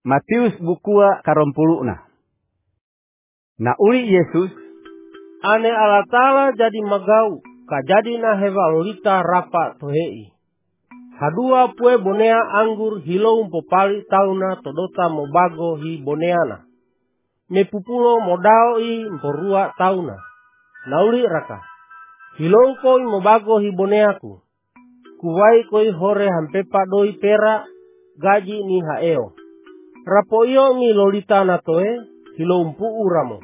Matius bukua 20. Na uli Yesus ane Allah Ta'ala jadi magau kajadi na hewa lolita rapa tohei. Hadua pue bonea anggur hilou popali tauna todota mobago hi boneana. Mepupulo modao i mporua tauna. Nauli raka. Hilou koi mobago hi boneaku. Kuwai koi hore hampepa doi pera gaji ni haeo. Rapo iyo mi lolita na toe hilou mpu uramo.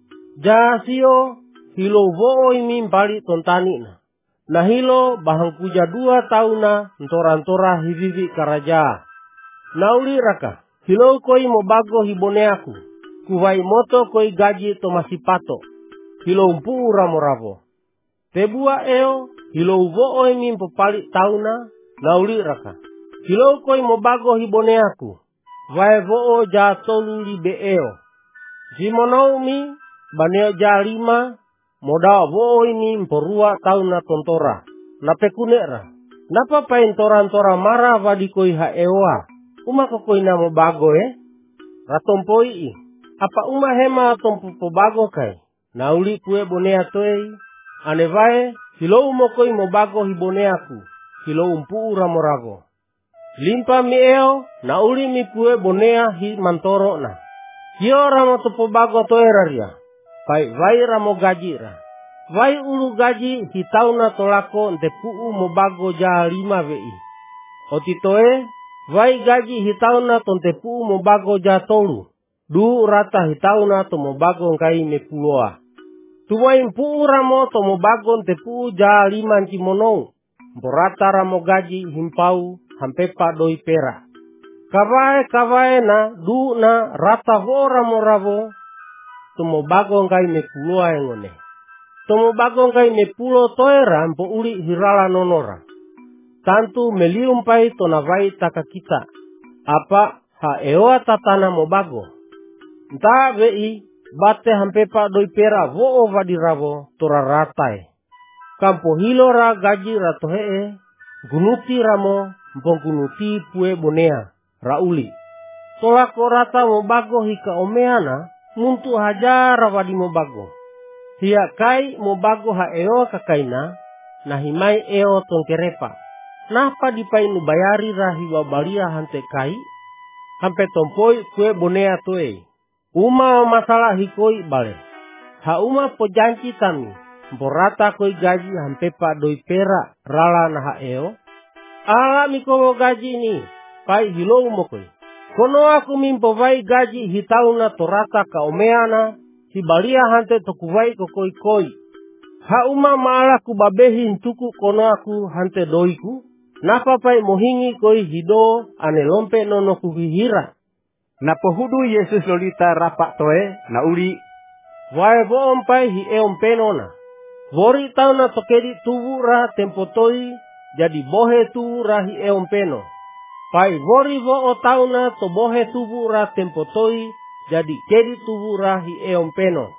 Jasio hilou vooi mi mpali tontani na. Na hilo bahang kuja 2 tauna ntora-ntora hivivi karaja. Nauli raka. Hilou koi mobago hi boneaku. Kuwai moto koi gaji to masipato. Hilou mpu uramo ravo. Tebua eo hilou vooi mi mpopali tauna. Nauli raka. Hilou koi mobago hi boneaku. Vai voo ja tolu libe eo. Jimonou mi baneo ja 5. Modal voo ini mporua tauna tontora. Napekunera. Napa pain tora-tora marah vadikoi ha ewa. Uma kokoi na mobago Ratompoi i. Apa uma hema tompo pobago kai. Nauli kue bonea toei. Anevae hilou mokoi mobago hi boneaku. Hilou mpu ramorago. Limpa mi eo, nauli mi pue bonea hi mantoro na. Hio ramo topobago toeraria. Pai vai ramo gaji ra. Vai ulu gaji hi tauna tolako nte puu mobago ja 5 vei. Otitoe, vai gaji hi tauna tonte puu mobago ja tolu. Du rata hi tauna to mobago nkai me puloa. Tuwai mpuu ramo to mobago nte puu ja 5 ncimonou. Mporata ramo gaji himpau hampepa doi pera. Kavae na du na rata vora moravo. Tomo bago ngai me puloa engone. Tomo bago ngai me pulo toera mpo uli hirala nonora. Tantu melium pai tona vai taka kita. Apa ha eoa tatana mobago. Nta vei bate hampepa doi pera voo vadiravo tora ratai. Kampo hilora gaji ratohee. Gunuti ramo mponggunuti pue bonea rauli. Tolako rata mobago hika omeana muntu hajara wadi mobago. Hia kai mobago ha eo kakaina na himai eo tongkerepa. Napa dipainu bayari rahiwa balia hante kai. Hampe tompoi kue bonea toe. Uma masalah hikoi bale. Ha uma pojanci tami. Mporata koi gaji hampepa doi pera rala na ha eo. Ala mikomo gaji ni. Pai hilou mokoi. Kono aku mimpo vai gaji hitauna torata ka omeana. Hibalia hante tokuwai kokoi koi. Ha uma maala ku babehi ntuku kono aku hante doiku. Napa pai mohingi koi hido ane lompe nono kuhihira. na pohudu Yesus lolita rapak toe na uli. Wae voom pai hi eom penona. Vori tauna tokedi tuvu ra tempotoi. Jadi bohe tuvu ra hi eom peno. Pai vori vo tauna to bohe tuvu ra tempotoi. Jadi kedi tuvu ra hi eom peno.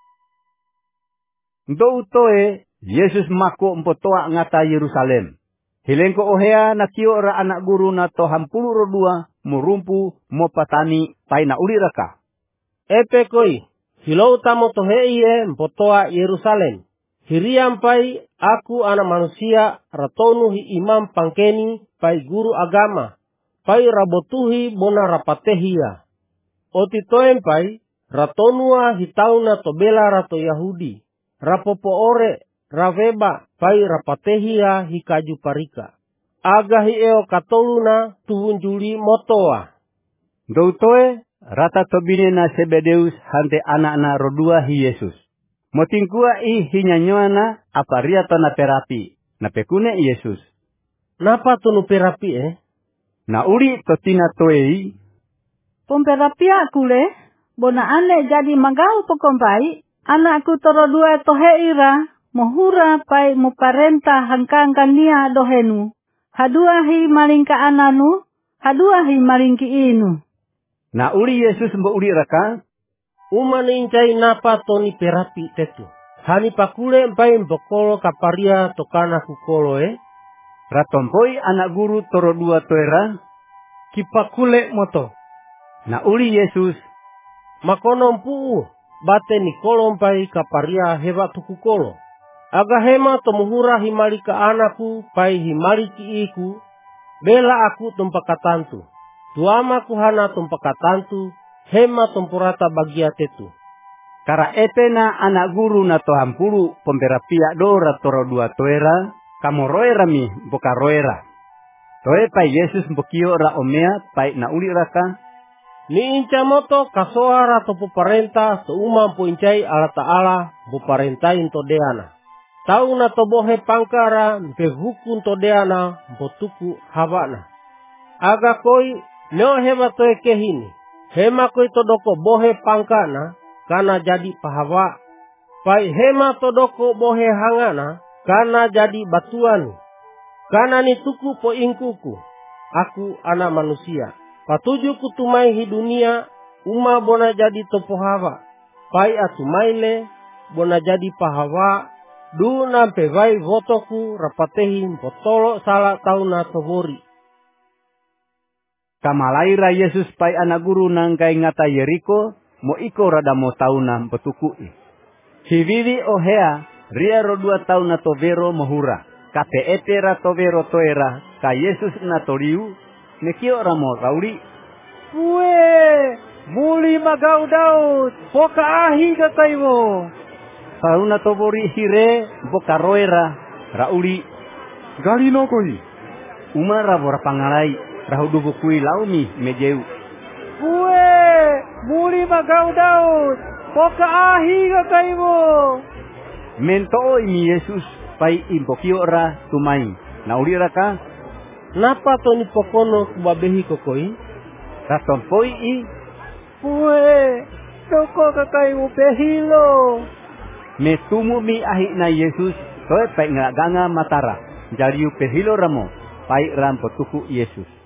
Ndo utoe Yesus mako mpotoa ngata Yerusalem. Hilengko ohea na kio ra anak guru na to 12 murumpu mo patani pai na uli raka. Epe koi hilou tamo tohei mpotoa Yerusalem. Hiriam pai aku anak manusia ratonu hi imam pangkeni pai guru agama. Pai rabotuhi bona rapatehia. Otitoem pai ratonua hitauna tobela rato Yahudi. Rapopo ore raveba pai rapatehia hikaju parika. Aga hi eo katoluna tuunjuli motoa. Doutoe rata tobine na Sebedeus hante anak-anak rodua hi Yesus. Motingkua i hinyanyoana aparia to na terapi. Na pekune Yesus. Napa tunu perapi Na uli totina toei. Pomperapia kule. Bona ane jadi magau pokompai. Anakku toro 2 toheira. Mohura pai muparenta hangkangkan nia dohenu. Hadua hi malingka ananu. Hadua hi malingki inu. Na uli Yesus mbo uli raka. Uma nincai napa toni perapi tetu. Hani pakule mpai mbokolo kaparia tokana kukolo Ratompoi anak guru toro 2 toera. Kipakule moto. Na uli Yesus, makonon puu bate ni kolom pai kaparia hewa tuku kolo. Aga hema tomuhura himali ka anaku pai himali ki iku, bela aku tumpakatantu. Tuama kuhana tumpakatantu, hema tumpurata bagia tetu. kara etena anak guru na tohampulu pemberapia dora toro dua toera, kamo roera mi boka roera. Toe pai Yesus mbokio ra omea pai na uli raka, Ni inca moto kasoara to peparenta seumam puincai ala ta'ala buparentain to deana. Tau na to bohe pangkara mpe hukun to deana mpotuku hawana. Aga koi neo hema toe kehini. Hema koi to doko bohe pangkana kana jadi pahawa. Pai hema to doko bohe hangana kana jadi batuan. Kana ni tuku po ingkuku. Aku anak manusia. Patuju kutumai hi dunia, uma bona jadi topo hawa. Pai atumaile, bona jadi pahawa, du nampe vai votoku rapatehi potolo salah tauna tobori. kamalaira Yesus pai anak guru nangkai ngata Yeriko, mo iko rada mo tauna petukui. Hivivi ohea, ria ro 2 tahun na tovero mohura, kate etera tovero toera, ka Yesus na toriu, nekio ramo rauri. Pue, muli magau daud, poka ahi kakaimu. Tauna tobori hire, boka roera, rauri. Gali no koi. Umara bora pangalai, rahudu bukui laumi mejeu. Pue, muli magau daud, poka ahi kakaimu. Mento ini Yesus pai impokio ra tumai. Nauri raka, Napa to ni pokono kubabehi kokoi? raton poi i, Pue, toko kakaimu behilo. metumu mi ahi na Yesus, toe pai ngaganga matara. Jariu pehilo ramo, pai ram petuku Yesus.